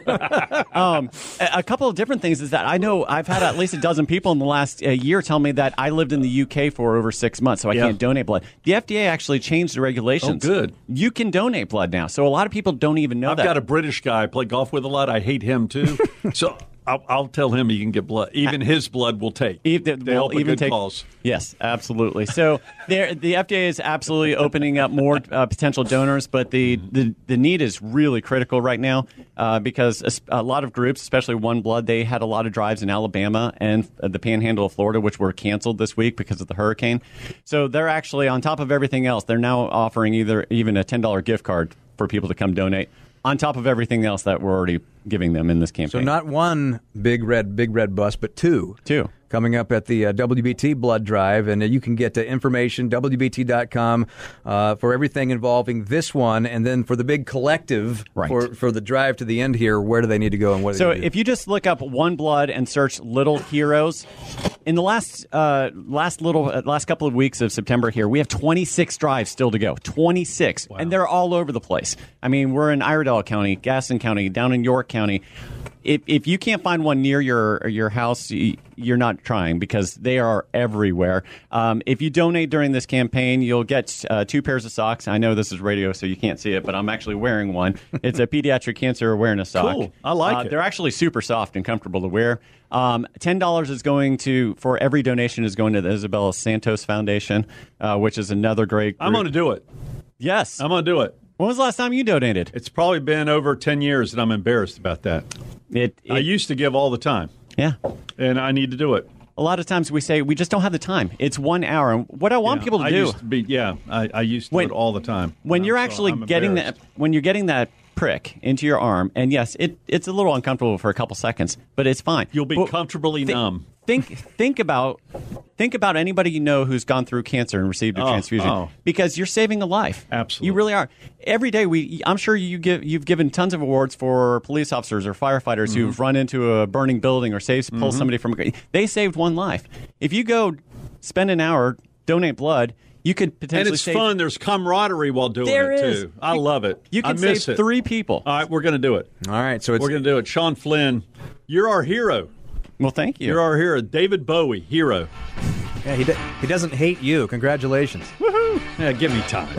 um, a, a couple of different things is that I know I've had at least a dozen people in the last uh, year tell me that I lived in the U K for over six months, so I yeah. can't donate blood. The F D A actually changed the regulations. Oh, good. You can donate blood now, so a lot of people don't even know I've that. I've got a British guy I play golf with a lot. I hate him too. So I'll, I'll tell him he can get blood. Even his blood will take. Even, to help will even good take cause. Yes, absolutely. So there, the F D A is absolutely opening up more uh, potential donors, but the, the, the need is really critical right now uh, because a, a lot of groups, especially One Blood, they had a lot of drives in Alabama and the Panhandle of Florida, which were canceled this week because of the hurricane. So they're actually, on top of everything else, they're now offering either even a ten dollars gift card for people to come donate, on top of everything else that we're already giving them in this campaign. So not one big red, big red bus, but two. Two. Coming up at the uh, W B T blood drive, and uh, you can get uh, information, W B T dot com, uh, for everything involving this one, and then for the big collective, right. for, for the drive to the end here, where do they need to go and what do So they do? if you just look up One Blood and search Little Heroes, in the last uh, last little uh, last couple of weeks of September here, we have twenty-six drives still to go. twenty-six. Wow. And they're all over the place. I mean, we're in Iredell County, Gaston County, down in York County. If if you can't find one near your your house, you're not trying because they are everywhere. Um, if you donate during this campaign, you'll get uh, two pairs of socks. I know this is radio, so you can't see it, but I'm actually wearing one. It's a pediatric cancer awareness sock. Cool. I like uh, it. They're actually super soft and comfortable to wear. Um, ten dollars is going to, for every donation is going to the Isabella Santos Foundation, uh, which is another great group. I'm going to do it. Yes. I'm going to do it. When was the last time you donated? It's probably been over ten years, and I'm embarrassed about that. It, it, I used to give all the time. Yeah. And I need to do it. A lot of times we say we just don't have the time. It's one hour. And what I want yeah, people to I do. Used to be, yeah, I, I used to when, do it all the time. When you're so actually I'm getting that, when you're getting that prick into your arm, and yes, it, it's a little uncomfortable for a couple seconds, but it's fine. You'll be but comfortably th- numb. Think think about think about anybody you know who's gone through cancer and received a oh, transfusion oh. because you're saving a life. Absolutely, you really are. Every day we, I'm sure you give you've given tons of awards for police officers or firefighters mm-hmm. who've run into a burning building or saved pulled mm-hmm. somebody from. A, they saved one life. If you go spend an hour, donate blood. You could potentially and it's save, fun. There's camaraderie while doing there it is. too. I love it. You can I miss save it. three people. All right, we're going to do it. All right, so it's, we're going to do it. Sean Flynn, you're our hero. Well, thank you. You're our hero. David Bowie, hero. Yeah, he, d- he doesn't hate you. Congratulations. Woohoo! Yeah, give me time.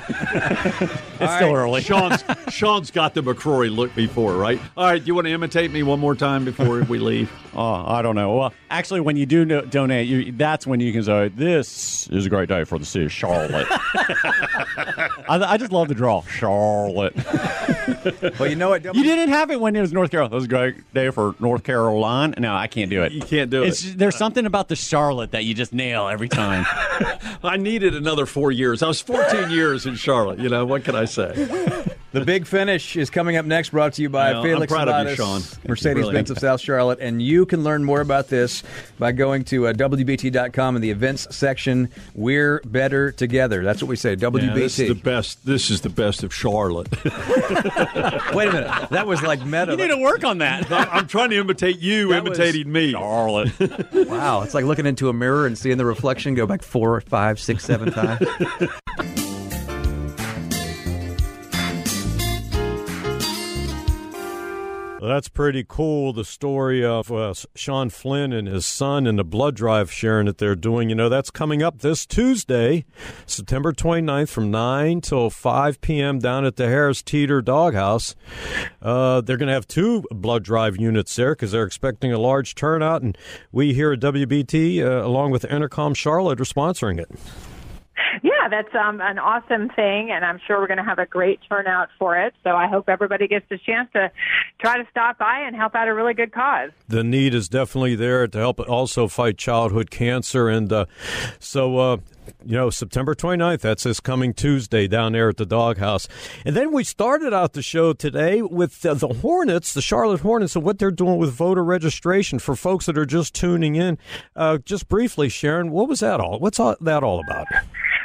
it's All still right. early. Sean's, Sean's got the McCrory look before, right? All right, do you want to imitate me one more time before we leave? Oh, I don't know. Well, actually, when you do no- donate, you, that's when you can say, this is a great day for the city of Charlotte. I, I just love the draw. Charlotte. Well, you know what? You didn't have it when it was North Carolina. This is a great day for North Carolina. No, I can't do it. You can't do it's, it. There's something about the Charlotte that you just nail every time. I needed another four years. I was fourteen years in Charlotte. You know, what can I say? The Big Finish is coming up next, brought to you by well, Felix I'm proud Sabates, of you, Sean. Mercedes-Benz really. of South Charlotte. And you can learn more about this by going to uh, W B T dot com in the events section. We're better together. That's what we say, W B T. Yeah, this is the best. This is the best of Charlotte. Wait a minute. That was like meta. You need to work on that. I'm trying to imitate you, That imitating was... me. Charlotte. Wow. It's like looking into a mirror and seeing the reflection go back four, five, six, seven times. Well, that's pretty cool, the story of uh, Sean Flynn and his son and the blood drive, Sharon, that they're doing. You know, that's coming up this Tuesday, September twenty-ninth from nine till five p.m. down at the Harris Teeter Doghouse. Uh, they're going to have two blood drive units there because they're expecting a large turnout, and we here at W B T, uh, along with Intercom Charlotte, are sponsoring it. Yeah, that's um, an awesome thing, and I'm sure we're going to have a great turnout for it. So I hope everybody gets a chance to try to stop by and help out a really good cause. The need is definitely there to help also fight childhood cancer. And uh, so, uh, you know, September twenty-ninth, that's this coming Tuesday down there at the Doghouse. And then we started out the show today with uh, the Hornets, the Charlotte Hornets, and what they're doing with voter registration for folks that are just tuning in. Uh, just briefly, Sharon, what was that all? What's all, that all about?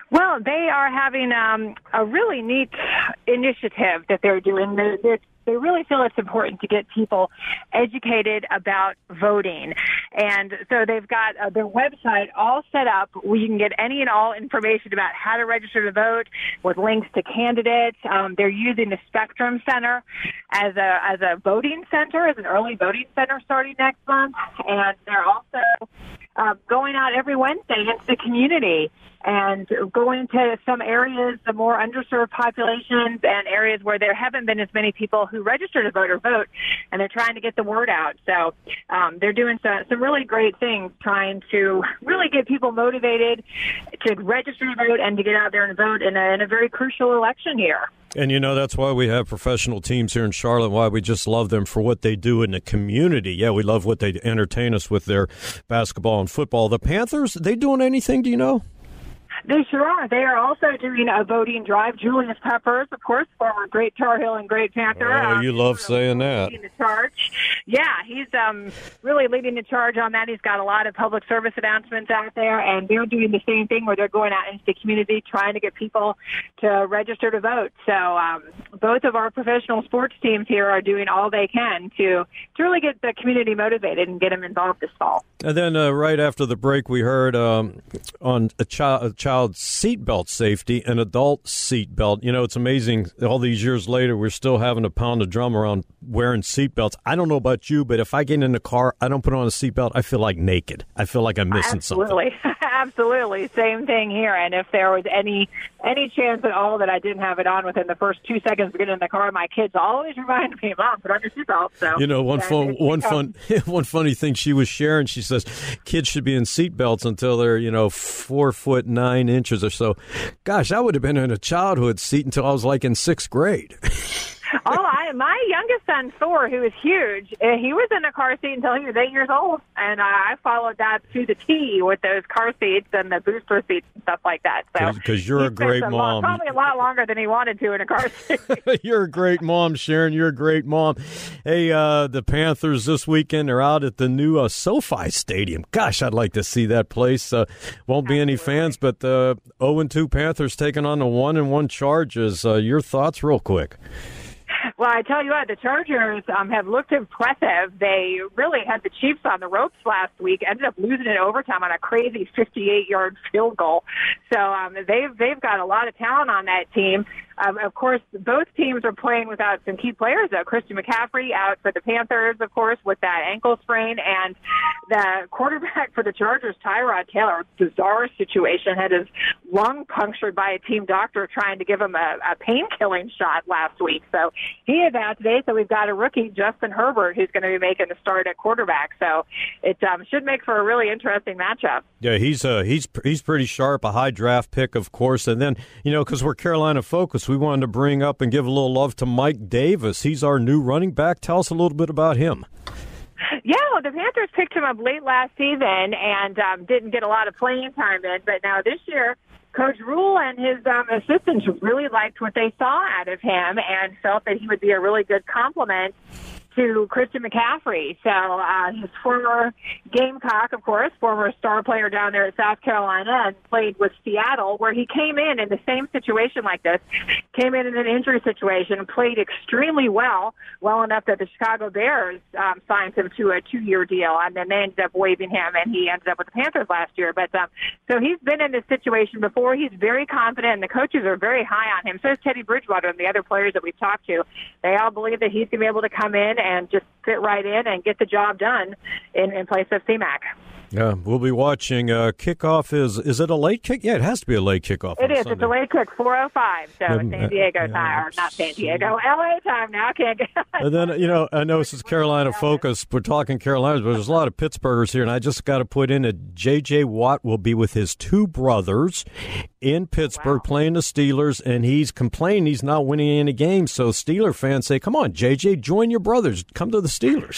Well, they are having um, a really neat initiative that they're doing. They're, they're, they really feel it's important to get people educated about voting. And so they've got uh, their website all set up where you can get any and all information about how to register to vote with links to candidates. Um, they're using the Spectrum Center as a, as a voting center, as an early voting center starting next month. And they're also uh, going out every Wednesday into the community and going to some areas, the more underserved populations and areas where there haven't been as many people who register to vote or vote, and they're trying to get the word out. So um, they're doing some, some really great things, trying to really get people motivated to register to vote and to get out there and vote in a, in a very crucial election year. And, you know, that's why we have professional teams here in Charlotte, why we just love them for what they do in the community. Yeah, we love what they entertain us with their basketball and football. The Panthers, they doing anything, do you know? They sure are. They are also doing a voting drive. Julius Peppers, of course, former great Tar Heel and great Panther. Oh, um, you love saying that. Leading the charge. Yeah, he's um, really leading the charge on that. He's got a lot of public service announcements out there, and they're doing the same thing where they're going out into the community trying to get people to register to vote. So um, both of our professional sports teams here are doing all they can to, to really get the community motivated and get them involved this fall. And then uh, right after the break, we heard um, on a, chi- a child's seatbelt safety, an adult seatbelt. You know, it's amazing. All these years later, we're still having to pound the drum around wearing seatbelts. I don't know about you, but if I get in the car, I don't put on a seatbelt, I feel like naked. I feel like I'm missing Absolutely. something. Absolutely. Same thing here. And if there was any any chance at all that I didn't have it on within the first two seconds of getting in the car, my kids always remind me, Mom, put on your seatbelt. So, you know, one yeah, fun, one fun, one funny thing she was sharing. She says kids should be in seatbelts until they're, you know, four foot nine inches or so. Gosh, I would have been in a childhood seat until I was like in sixth grade. Oh, I, my youngest son, Thor, who is huge, uh, he was in a car seat until he was eight years old, and uh, I followed that to the T with those car seats and the booster seats and stuff like that. So because you're a great a mom. Long, probably a lot longer than he wanted to in a car seat. You're a great mom, Sharon. You're a great mom. Hey, uh, the Panthers this weekend are out at the new uh, SoFi Stadium. Gosh, I'd like to see that place. Uh, won't be Absolutely. Any fans, but the oh and two Panthers taking on the one and one Chargers. Uh, your thoughts real quick. Well, I tell you what, the Chargers um, have looked impressive. They really had the Chiefs on the ropes last week, ended up losing in overtime on a crazy fifty-eight-yard field goal. So um, they've, they've got a lot of talent on that team. Um, of course, both teams are playing without some key players, though. Christian McCaffrey out for the Panthers, of course, with that ankle sprain. And the quarterback for the Chargers, Tyrod Taylor, bizarre situation, had his lung punctured by a team doctor trying to give him a, a pain-killing shot last week. So he is out today. So we've got a rookie, Justin Herbert, who's going to be making the start at quarterback. So it um, should make for a really interesting matchup. Yeah, he's uh, he's he's pretty sharp, a high draft pick, of course. And then, you know, because we're Carolina focused, we wanted to bring up and give a little love to Mike Davis. He's our new running back. Tell us a little bit about him. Yeah, well, the Panthers picked him up late last season and um, didn't get a lot of playing time in. But now this year, Coach Rule and his um, assistants really liked what they saw out of him and felt that he would be a really good complement to Christian McCaffrey. So uh, his former Gamecock, of course, former star player down there at South Carolina, and played with Seattle, where he came in in the same situation like this, came in in an injury situation, played extremely well, well enough that the Chicago Bears um, signed him to a two-year deal, and then they ended up waiving him, and he ended up with the Panthers last year. But um, so he's been in this situation before. He's very confident, and the coaches are very high on him. So is Teddy Bridgewater and the other players that we've talked to. They all believe that he's going to be able to come in and just fit right in and get the job done in, in place of C-Mac. Yeah, we'll be watching. Uh, kickoff is, is it a late kick? Yeah, it has to be a late kickoff. It is. Sunday. It's a late kick, four oh five. So Yeah, it's San Diego yeah, time, or not San Diego, L A time now. Can't get And then, you know, I know this is Carolina focused. We're talking Carolinas, but there's a lot of Pittsburghers here, and I just got to put in that J J. Watt will be with his two brothers in Pittsburgh wow. playing the Steelers, and he's complaining he's not winning any games. So Steeler fans say, come on, J J, join your brothers. Come to the Steelers.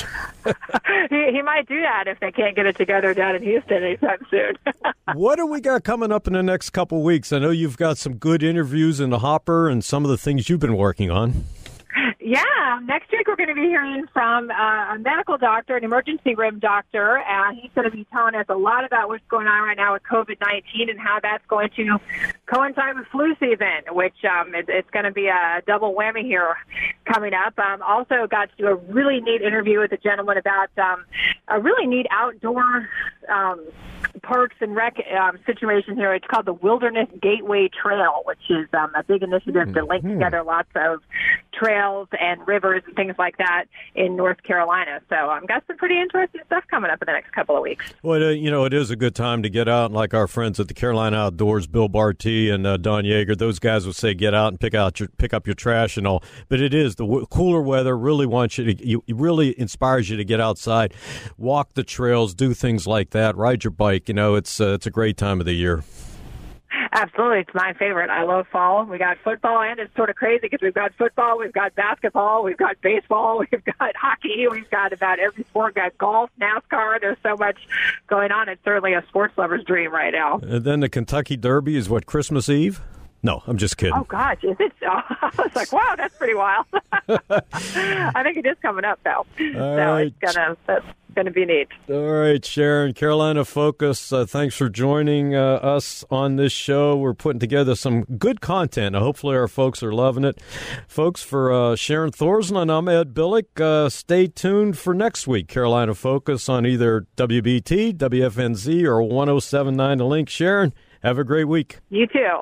he, he might do that if they can't get it together down in Houston anytime soon. What do we got coming up in the next couple weeks? I know you've got some good interviews in the hopper and some of the things you've been working on. Yeah, next week we're going to be hearing from uh, a medical doctor, an emergency room doctor, and he's going to be telling us a lot about what's going on right now with COVID nineteen and how that's going to coincide with flu season, which um, it, it's going to be a double whammy here coming up. Um, also got to do a really neat interview with a gentleman about um, a really neat outdoor um, parks and rec um, situation here. It's called the Wilderness Gateway Trail, which is um, a big initiative to link together lots of trails and rivers and things like that in North Carolina. So I've um, got some pretty interesting stuff coming up in the next couple of weeks. Well, uh, you know, it is a good time to get out, like our friends at the Carolina Outdoors, Bill Barty and uh, Don Yeager. Those guys would say get out and pick out your pick up your trash and all. But it is the w- cooler weather really wants you to. You, it really inspires you to get outside, walk the trails, do things like that, ride your bike. You know, it's uh, it's a great time of the year. Absolutely. It's my favorite. I love fall. We got football, and it's sort of crazy because we've got football, we've got basketball, we've got baseball, we've got hockey, we've got about every sport. We've got golf, NASCAR. There's so much going on. It's certainly a sports lover's dream right now. And then the Kentucky Derby is what, Christmas Eve? No, I'm just kidding. Oh, gosh. Is it? Oh, I was like, wow, that's pretty wild. I think it is coming up, though. All so right. it's going to... going to be neat. All right, Sharon, Carolina Focus, uh, thanks for joining uh, us on this show. We're putting together some good content. Hopefully our folks are loving it. Folks, for uh, Sharon Thorsland, I'm Ed Billick. Uh, stay tuned for next week, Carolina Focus on either W B T, W F N Z, or one oh seven point nine The Link. Sharon, have a great week. You too.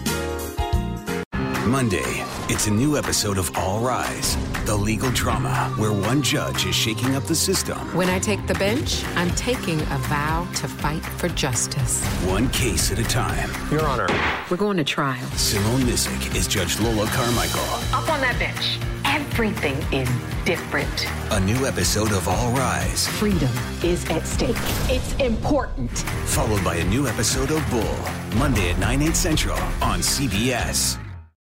Monday, it's a new episode of All Rise, the legal drama where one judge is shaking up the system. When I take the bench, I'm taking a vow to fight for justice. One case at a time. Your Honor. We're going to trial. Simone Missick is Judge Lola Carmichael. Up on that bench, everything is different. A new episode of All Rise. Freedom is at stake. It's important. Followed by a new episode of Bull, Monday at nine, eight central on C B S.